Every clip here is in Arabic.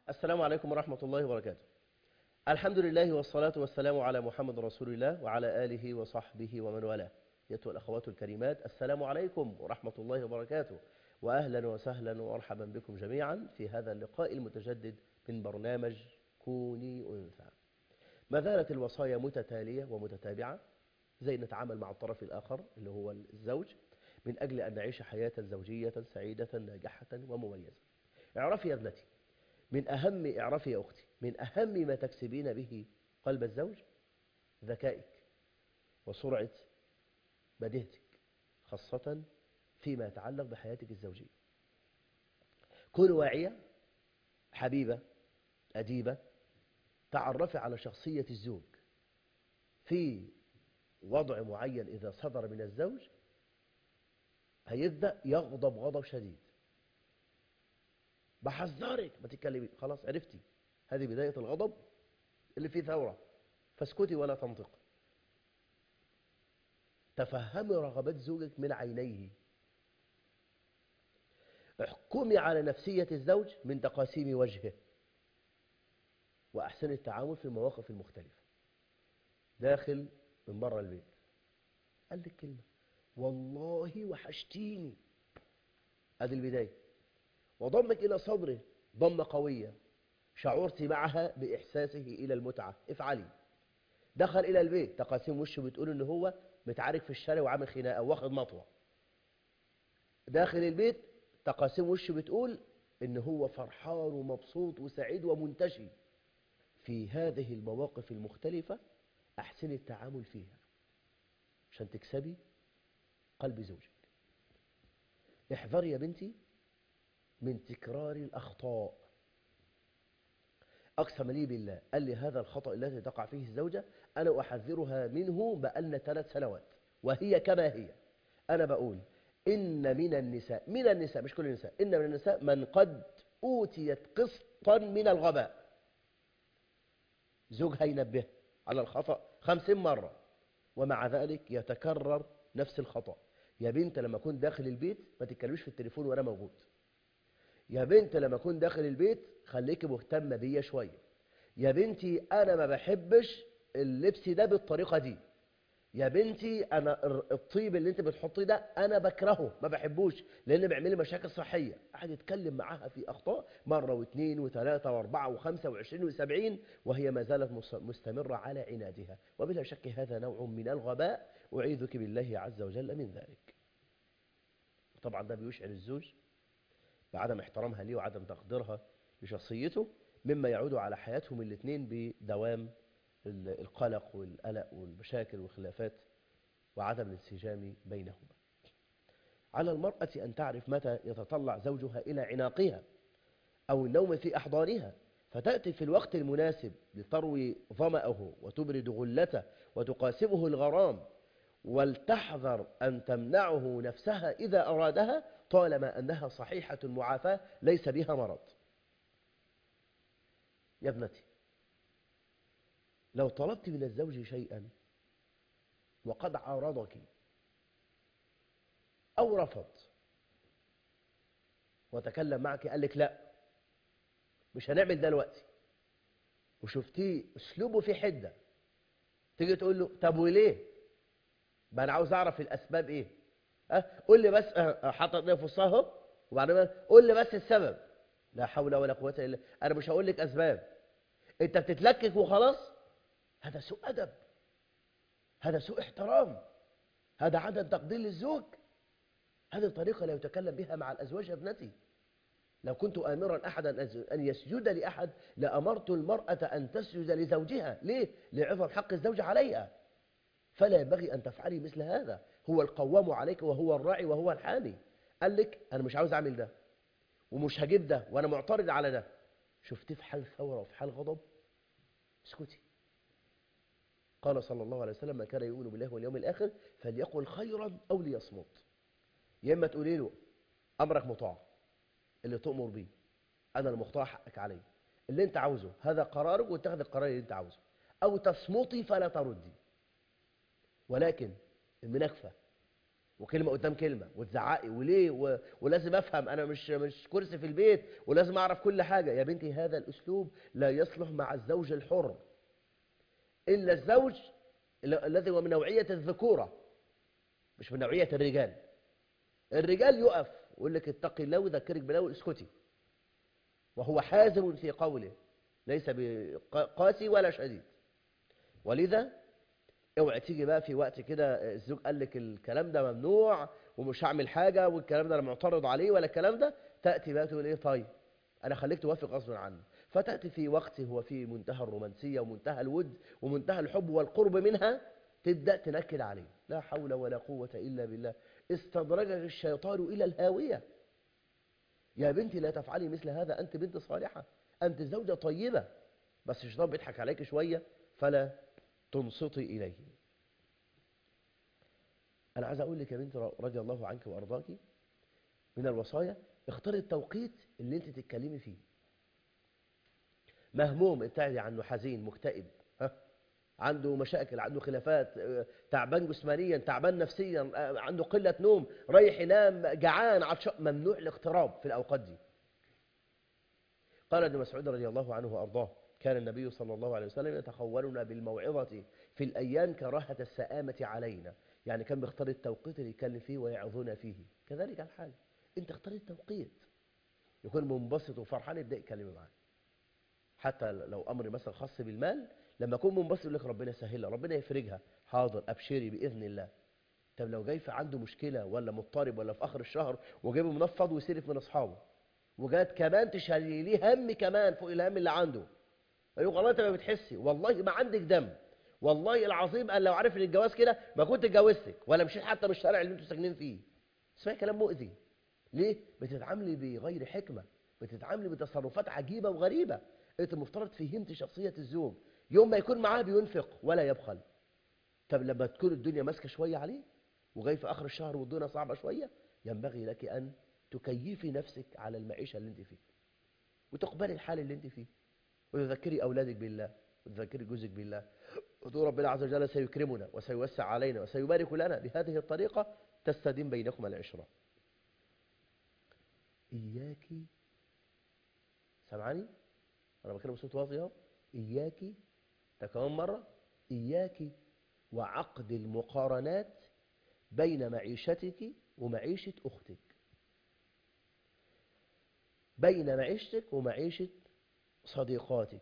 السلام عليكم ورحمة الله وبركاته. الحمد لله والصلاة والسلام على محمد رسول الله وعلى آله وصحبه ومن والاه. أيتها الأخوات الكريمات، السلام عليكم ورحمة الله وبركاته، وأهلا وسهلا ومرحبا بكم جميعا في هذا اللقاء المتجدد من برنامج كوني أنثى. ما زالت الوصايا متتالية ومتتابعة، زي نتعامل مع الطرف الآخر اللي هو الزوج من أجل أن نعيش حياة زوجية سعيدة ناجحة ومميزة. اعرفي يا ابنتي، اعرفي يا أختي، من أهم ما تكسبين به قلب الزوج ذكائك وسرعة بديهتك، خاصة فيما يتعلق بحياتك الزوجية. كوني واعية، حبيبة، أديبة، تعرفي على شخصية الزوج في وضع معين. إذا صدر من الزوج هيبدأ يغضب غضب شديد، بحذرك ما تتكلمي، خلاص عرفتي، هذه بداية الغضب اللي فيه ثورة، فاسكتي ولا تنطق. تفهمي رغبات زوجك من عينيه. احكمي على نفسية الزوج من تقاسيم وجهه، وأحسن التعامل في المواقف المختلفة. داخل من بره البيت قال لك كلمة، والله وحشتيني، هذه البداية، وضمك إلى صدره ضمة قوية شعرت معها بإحساسه إلى المتعة، افعلي. دخل إلى البيت، تقاسيم وشه بتقول إن هو متعارك في الشارع وعامل خناقة واخد مطوة. داخل البيت تقاسيم وشه بتقول إن هو فرحان ومبسوط وسعيد ومنتشي. في هذه المواقف المختلفة أحسن التعامل فيها عشان تكسبي قلب زوجك. احذري يا بنتي من تكرار الأخطاء. أقسم لي بالله، قال لي هذا الخطأ الذي تقع فيه الزوجة أنا أحذرها منه بقالنا 3 سنوات وهي كما هي. أنا بقول إن من النساء مش كل النساء، إن من النساء من قد أوتيت قسطا من الغباء. زوجها ينبه على الخطأ 50 مرة ومع ذلك يتكرر نفس الخطأ. يا بنت لما أكون داخل البيت ما تتكلمش في التليفون وأنا موجود. يا بنت لما أكون داخل البيت خليكي مهتمة بيا شوية. يا بنتي أنا ما بحبش اللبس ده بالطريقة دي. يا بنتي أنا الطيب اللي أنت بتحطيه ده أنا بكرهه، ما بحبوش لأن بيعمل لي مشاكل صحية. قاعد يتكلم معاها في أخطاء مرة واثنين وثلاثة واربعة وخمسة وعشرين وسبعين وهي ما زالت مستمرة على عنادها، وبلا شك هذا نوع من الغباء، أعيذك بالله عز وجل من ذلك. طبعا ده بيشعر الزوج بعدم احترامها ليه وعدم تقديرها لشخصيته، مما يعود على حياتهم الاثنين بدوام القلق والقلق والمشاكل والخلافات وعدم الانسجام بينهما. على المرأة أن تعرف متى يتطلع زوجها إلى عناقها أو النوم في أحضانها، فتأتي في الوقت المناسب لتروي ظمأه وتبرد غلته وتقاسمه الغرام، ولتحذر أن تمنعه نفسها إذا أرادها طالما أنها صحيحة المعافاة ليس بها مرض. يا ابنتي، لو طلبت من الزوج شيئا وقد عارضك أو رفض وتكلم معك قال لك لا مش هنعمل ده دلوقتي، وشفتيه أسلوبه في حدة، تيجي تقول له طب وليه؟ ما أنا عاوز أعرف الأسباب إيه؟ قول لي بس، حاطط إيه في وسطها اهو، وبعدين قول لي بس السبب. لا حول ولا قوة إلا بالله، أنا مش هقول لك أسباب، أنت بتتلكك وخلاص. هذا سوء أدب، هذا سوء احترام، هذا عدم تقدير للزوج. هذه الطريقة لا يتكلم بها مع الأزواج يا ابنتي. لو كنت آمرا أحدا أن يسجد لأحد لأمرت المرأة أن تسجد لزوجها. ليه؟ لعظم حق الزوج عليها. فلا ينبغي أن تفعلي مثل هذا. هو القوام عليك وهو الراعي وهو الحامي. قال لك أنا مش عاوز أعمل ده ومش هجيب ده وأنا معترض على ده، شفتيه في حال ثورة وفي حال غضب، اسكتي. قال صلى الله عليه وسلم: من كان يؤمن بالله واليوم الآخر فليقل خيرا أو ليصمت. يا إما تقولي له أمرك مطاع، اللي تؤمر بيه أنا المختار حقك علي، اللي أنت عاوزه هذا قرارك واتخذ القرار اللي أنت عاوزه، أو تصمتي فلا تردي. ولكن المناكفة وكلمة قدام كلمة وتزعقي وليه ولازم أفهم، أنا مش كرسي في البيت ولازم أعرف كل حاجة. يا بنتي هذا الأسلوب لا يصلح مع الزوج الحر، إلا الزوج الذي هو من نوعية الذكورة مش من نوعية الرجال. الرجال يقف ويقول لك اتقي الله ويذكرك بالله واسكتي، وهو حازم في قوله ليس بقاسي ولا شديد. ولذا اوعي تيجي بقى في وقت كده الزوج قال لك الكلام ده ممنوع ومش هعمل حاجة والكلام ده انا معترض عليه ولا الكلام ده، تأتي بقى تقول ايه طيب انا خليك توافق غصب عنه. فتأتي في وقت هو فيه منتهى الرومانسية ومنتهى الود ومنتهى الحب والقرب منها، تبدأ تنكد عليه. لا حول ولا قوة إلا بالله، استدرجك الشيطان إلى الهاوية. يا بنتي لا تفعلي مثل هذا، أنت بنت صالحة، أنت زوجة طيبة، بس الشيطان بيضحك عليك شوية فلا تنصتي إليه. أنا عايز أقول لك يا بنت رضي الله عنك وأرضاك، من الوصايا اختاري التوقيت اللي أنت تتكلمي فيه. مهموم، ابتعدي عنه، حزين، مكتئب، عنده مشاكل، عنده خلافات، تعبان جسمانيا، تعبان نفسيا، عنده قلة نوم، رايح ينام، جعان، عطشان، ممنوع الاقتراب في الأوقات دي. قال ابن مسعود رضي الله عنه وأرضاه كان النبي صلى الله عليه وسلم يتخولنا بالموعظة في الأيام كراهة السآمة علينا، يعني كان بيختار التوقيت اللي يتكلم فيه ويعظنا فيه. كذلك الحال، انت اختار التوقيت يكون منبسط وفرحان، يبدأ يتكلم معاه. حتى لو أمر مثلا خاص بالمال، لما أكون منبسط يقول لك ربنا يسهلها، ربنا يفرجها، حاضر أبشري بإذن الله. طب لو جاي في عنده مشكلة ولا مضطرب ولا في آخر الشهر وجايبه منفض ويسلف من أصحابه، وجات كمان تشيلي ليه هم كمان فوق الهم اللي عنده، يقول والله انت ما بتحسي، والله ما عندك دم، والله العظيم قال لو عارف ان الجواز كده ما كنت اتجوزتك ولا مشيت حتى من الشارع اللي انتوا ساكنين فيه. اسمعي كلام مؤذي. ليه؟ بتتعاملي بغير حكمة، بتتعاملي بتصرفات عجيبة وغريبة. انت المفترض فهمت شخصية الزوج، يوم ما يكون معاه بينفق ولا يبخل. طب لما تكون الدنيا ماسكة شوية عليه وجاي في آخر الشهر والدنيا صعبة شوية، ينبغي لك أن تكيفي نفسك على المعيشة اللي انت فيه وتقبلي الحال اللي انت فيه، وتذكري أولادك بالله، وتذكري جوزك بالله، وتقول ربنا عز وجل سيكرمنا وسيوسع علينا وسيبارك لنا. بهذه الطريقة تستديم بينكم العشرة. إياكي، سمعني أنا بكلم بصوت واطي اهو، إياكي، ده كمان مرة، إياكي وعقد المقارنات بين معيشتك ومعيشة أختك، بين معيشتك ومعيشة صديقاتك.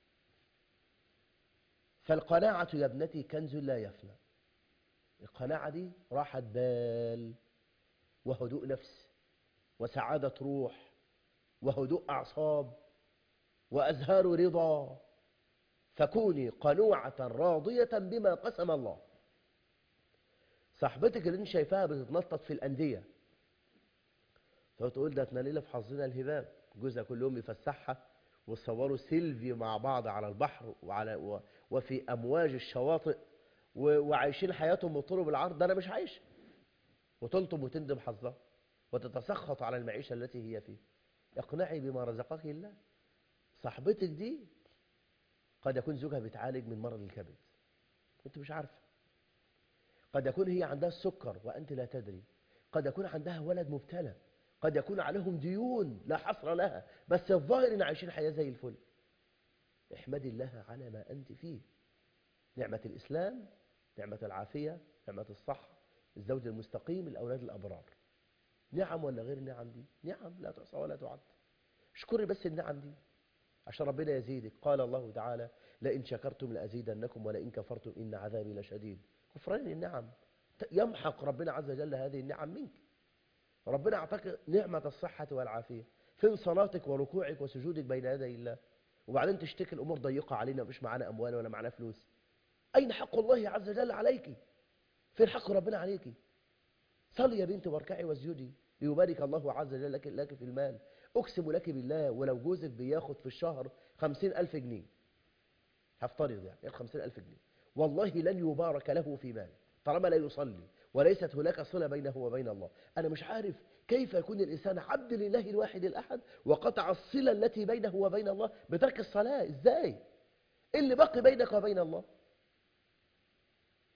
فالقناعة يا ابنتي كنز لا يفنى. القناعة دي راحة بال وهدوء نفس وسعادة روح وهدوء أعصاب وأزهار رضا. فكوني قنوعة راضية بما قسم الله. صاحبتك اللي انت شايفاها بتتنطط في الأندية، فتقول ده احنا ليلة في حظنا الهباب، جوزها كل يوم يفسحها وتصوروا سيلفي مع بعض على البحر وفي أمواج الشواطئ وعايشين حياتهم بالطول بالعرض، ده أنا مش عايش. وتلطم وتندم حظها وتتسخط على المعيشة التي هي فيه. اقنعي بما رزقك الله. صاحبتك دي قد يكون زوجها بيتعالج من مرض الكبد وانت مش عارفه، قد يكون هي عندها السكر وأنت لا تدري، قد يكون عندها ولد مبتلى، قد يكون عليهم ديون لا حصر لها، بس الظاهر ان عايشين حياة زي الفل. احمدي الله على ما أنت فيه، نعمة الإسلام، نعمة العافية، نعمة الصحة، الزوج المستقيم، الأولاد الأبرار. نعم ولا غير نعم؟ دي نعم لا تحصى ولا تعد. اشكري بس النعم دي عشان ربنا يزيدك. قال الله تعالى لئن شكرتم لأزيدنكم ولئن كفرتم إن عذابي لشديد. كفران النعم يمحق ربنا عز وجل هذه النعم منك. ربنا أعطاك نعمة الصحة والعافية، فين صلاتك وركوعك وسجودك بين يدي الله؟ وبعدين تشتكي الأمور ضيقة علينا، مش معانا أموال ولا معانا فلوس. أين حق الله عز وجل عليك؟ فين حق ربنا عليك؟ صلي يا بنت واركعي واسجدي ليبارك الله عز وجل لك في المال. أقسم لك بالله ولو جوزك بياخد في الشهر 50,000 جنيه، هفترض يعني ياخد 50,000 جنيه، والله لن يبارك له في مال طالما لا يصلي وليست هناك صلة بينه وبين الله. أنا مش عارف كيف يكون الإنسان عبد لله الواحد الأحد وقطع الصلة التي بينه وبين الله بترك الصلاة. إزاي؟ إيه اللي بقي بينك وبين الله؟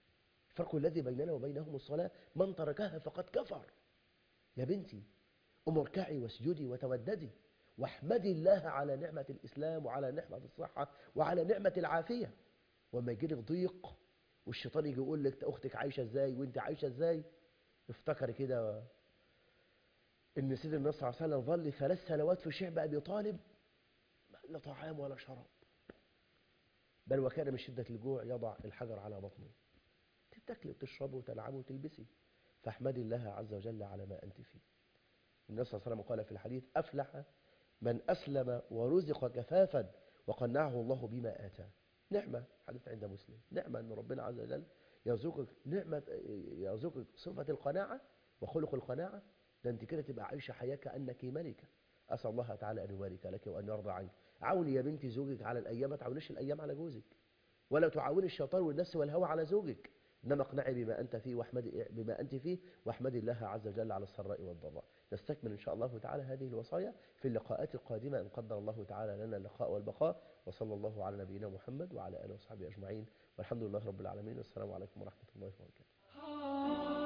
الفرق الذي بيننا وبينهم الصلاة، من تركها فقد كفر. يا بنتي قومي اركعي واسجدي وتوددي واحمدي الله على نعمة الإسلام وعلى نعمة الصحة وعلى نعمة العافية. وما يجي لك ضيق والشيطان يجي يقول لك أختك عايشة ازاي وانت عايشة ازاي، افتكري كده ان سيدنا النبي صلى الله عليه وسلم ظل 3 سنوات في شعب أبي طالب لا طعام ولا شراب، بل وكان من شدة الجوع يضع الحجر على بطنه. تتاكلي وتشربي وتلعبي وتلبسي، فاحمدي الله عز وجل على ما أنت فيه. النبي صلى الله عليه وسلم قال في الحديث: أفلح من أسلم ورزق كفافا وقنعه الله بما آتاه. نعمة، حديث عند مسلم، نعمة أن ربنا عز وجل يرزقك نعمة، يرزقك صفة القناعة وخلق القناعة. ده أنت كده تبقى عايشة حياة كأنك ملكة. أسأل الله تعالى أن يبارك لك وأن يرضى عنك. عاوني يا بنتي زوجك على الأيام، ما تعاونيش الأيام على جوزك، ولا تعاوني الشيطان والنفس والهوى على زوجك، إنما اقنعي بما أنت فيه واحمدي الله عز وجل على السراء والضراء. نستكمل إن شاء الله تعالى هذه الوصايا في اللقاءات القادمة إن قدر الله تعالى لنا اللقاء والبقاء. وصلى الله على نبينا محمد وعلى آله وصحبه أجمعين، والحمد لله رب العالمين، والسلام عليكم ورحمة الله وبركاته.